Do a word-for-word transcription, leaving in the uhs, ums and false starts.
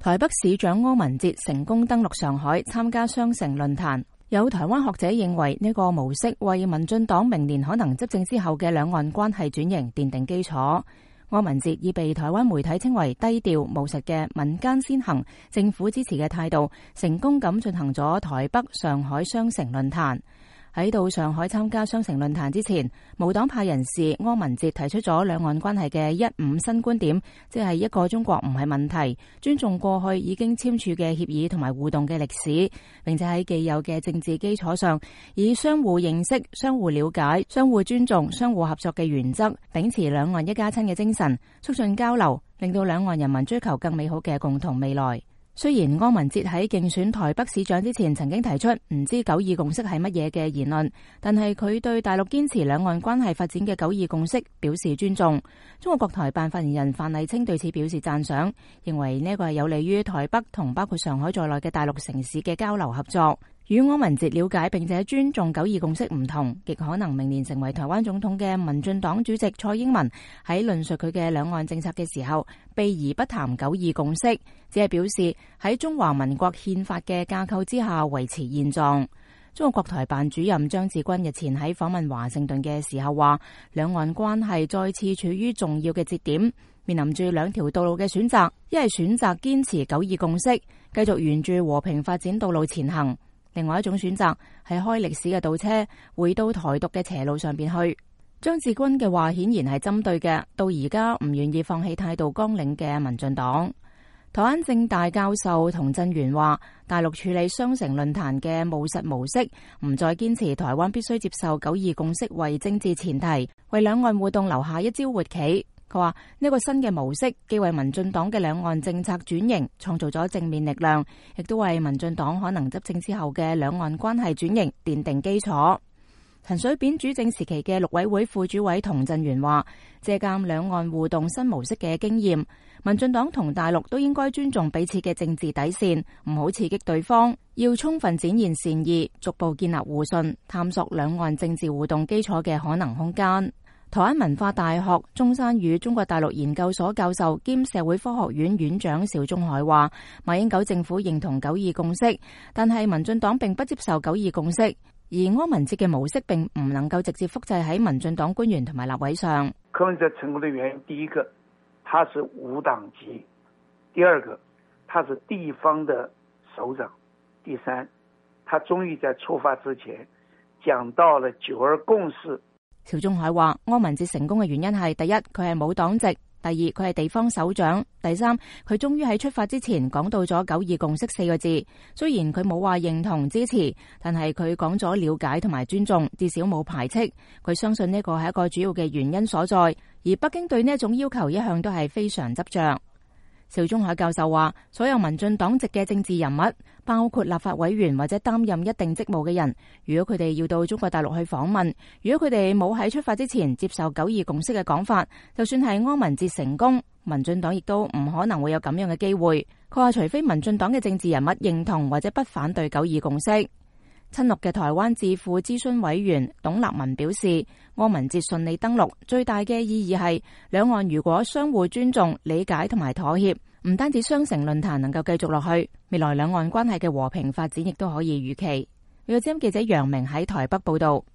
台北市長柯文哲成功登陸上海參加雙城論壇，有台灣學者認為呢個模式為民進黨明年可能執政之後嘅兩岸關係轉型奠定基礎。柯文哲以被台灣媒體稱為低調務實嘅民間先行、政府支持嘅態度，成功咁進行咗台北、上海雙城論壇。喺到上海參加雙城論壇之前，無黨派人士柯文哲提出咗兩岸關係嘅一五新觀點，即係一個中國唔係問題，尊重過去已經簽署嘅協議同埋互動嘅歷史，並且喺既有嘅政治基礎上，以相互認識、相互了解、相互尊重、相互合作嘅原則，秉持兩岸一家親嘅精神，促進交流，令到兩岸人民追求更美好嘅共同未來。雖然柯文哲喺競選台北市長之前曾經提出唔知九二共識係乜嘢嘅言論，但係佢對大陸堅持兩岸關係發展嘅九二共識表示尊重。中國國台辦發言人范麗清對此表示讚賞，認為呢個係有利於台北同包括上海在內嘅大陸城市嘅交流合作。與柯文哲了解並且尊重九二共識唔同，極可能明年成為台灣總統嘅民進黨主席蔡英文喺論述佢嘅兩岸政策嘅時候，避而不談九二共識，只係表示喺中華民國憲法嘅架構之下維持現狀。中國國台辦主任張志軍日前喺訪問華盛頓嘅時候話，兩岸關係再次處於重要嘅節點，面臨住兩條道路嘅選擇，一係選擇堅持九二共識，繼續沿住和平發展道路前行。另外一種選擇係開歷史嘅倒車，回到台獨嘅邪路上邊去。張志軍嘅話顯然係針對嘅到而家唔願意放棄態度綱領嘅民進黨。台灣政大教授童振源話，大陸處理雙城論壇嘅務實模式，唔再堅持台灣必須接受九二共識為政治前提，為兩岸互動留下一招活棋。佢話呢個新嘅模式既為民進黨嘅兩岸政策轉型創造咗正面力量，亦都為民進黨可能執政之後嘅兩岸關係轉型奠定基礎。陳水扁主政時期嘅陸委會副主委童振源話，借鑒兩岸互動新模式嘅經驗，民進黨同大陸都應該尊重彼此嘅政治底線，唔好刺激對方，要充分展現善意，逐步建立互信，探索兩岸政治互動基礎嘅可能空間。台灣文化大學中山與中國大陸研究所教授兼社會科學院院長邵忠海話，馬英九政府認同九二共識，但係民進黨並不接受九二共識，而柯文哲嘅模式並唔能夠直接複製喺民進黨官員同埋立委上。 柯文哲成功的原因，第一個，他是無黨籍；第二個，他是地方的首長；第三，他終於在出發之前講到了九二共識。 邵忠海話，柯文哲成功嘅原因係：第一，佢係冇黨籍；第二，佢係地方首長；第三，佢終於喺出發之前講到咗九二共識四個字。雖然佢冇話認同支持，但係佢講咗了解同埋尊重，至少冇排斥。佢相信呢個係一個主要嘅原因所在。而北京對呢一種要求一向都係非常執着。邵忠海教授話，所有民進黨籍嘅政治人物，包括立法委員或者擔任一定職務嘅人，如果佢哋要到中國大陸去訪問，如果佢哋冇喺出發之前接受九二共識嘅講法，就算係柯文哲成功，民進黨亦都唔可能會有咁樣嘅機會。佢話，除非民進黨嘅政治人物認同或者不反對九二共識。親綠嘅台灣智庫諮詢委員董立文表示，柯文哲順利登陸最大嘅意義係兩岸如果相互尊重、理解同埋妥協，唔單止雙城論壇能夠繼續落去，未來兩岸關係嘅和平發展亦都可以預期。美國之音記者楊明喺台北報道。